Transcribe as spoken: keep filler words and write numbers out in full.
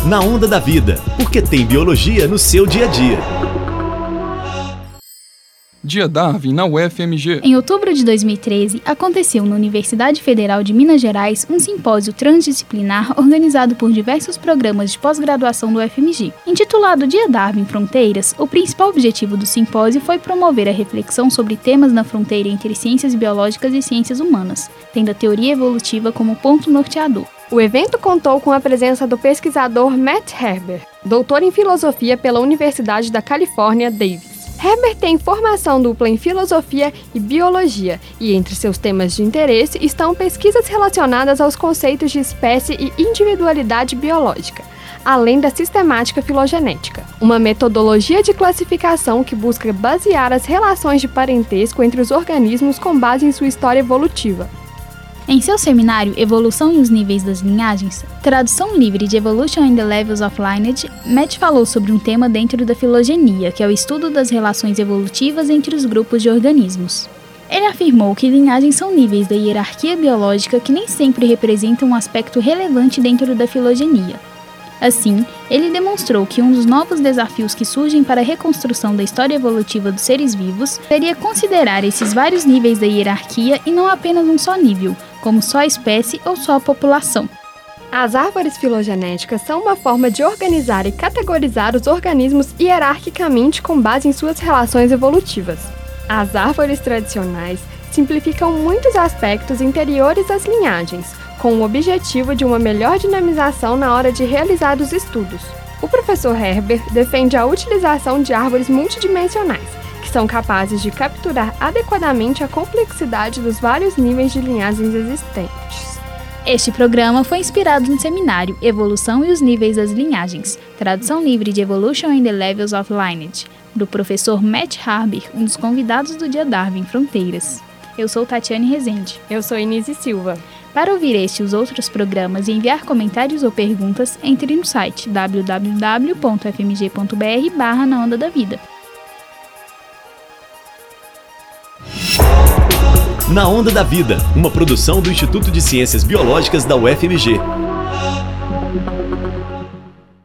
Na Onda da Vida, porque tem biologia no seu dia a dia. Dia Darwin na U F M G. Em outubro de dois mil e treze, aconteceu na Universidade Federal de Minas Gerais um simpósio transdisciplinar organizado por diversos programas de pós-graduação do U F M G. Intitulado Dia Darwin Fronteiras, o principal objetivo do simpósio foi promover a reflexão sobre temas na fronteira entre ciências biológicas e ciências humanas, tendo a teoria evolutiva como ponto norteador. O evento contou com a presença do pesquisador Matt Herber, doutor em filosofia pela Universidade da Califórnia, Davis. Herber tem formação dupla em filosofia e biologia, e entre seus temas de interesse estão pesquisas relacionadas aos conceitos de espécie e individualidade biológica, além da sistemática filogenética, uma metodologia de classificação que busca basear as relações de parentesco entre os organismos com base em sua história evolutiva. Em seu seminário Evolução e os Níveis das Linhagens, tradução livre de Evolution and the Levels of Lineage, Matt falou sobre um tema dentro da filogenia, que é o estudo das relações evolutivas entre os grupos de organismos. Ele afirmou que linhagens são níveis da hierarquia biológica que nem sempre representam um aspecto relevante dentro da filogenia. Assim, ele demonstrou que um dos novos desafios que surgem para a reconstrução da história evolutiva dos seres vivos seria considerar esses vários níveis da hierarquia e não apenas um só nível, como só a espécie ou só a população. As árvores filogenéticas são uma forma de organizar e categorizar os organismos hierarquicamente com base em suas relações evolutivas. As árvores tradicionais simplificam muitos aspectos interiores às linhagens, com o objetivo de uma melhor dinamização na hora de realizar os estudos. O professor Herber defende a utilização de árvores multidimensionais, que são capazes de capturar adequadamente a complexidade dos vários níveis de linhagens existentes. Este programa foi inspirado no seminário Evolução e os Níveis das Linhagens, tradução livre de Evolution and the Levels of Lineage, do professor Matt Herber, um dos convidados do Dia Darwin Fronteiras. Eu sou Tatiane Rezende. Eu sou Inise Silva. Para ouvir este e os outros programas e enviar comentários ou perguntas, entre no site w w w ponto f m g ponto b r barra na onda da vida. Na Onda da Vida, uma produção do Instituto de Ciências Biológicas da U F M G.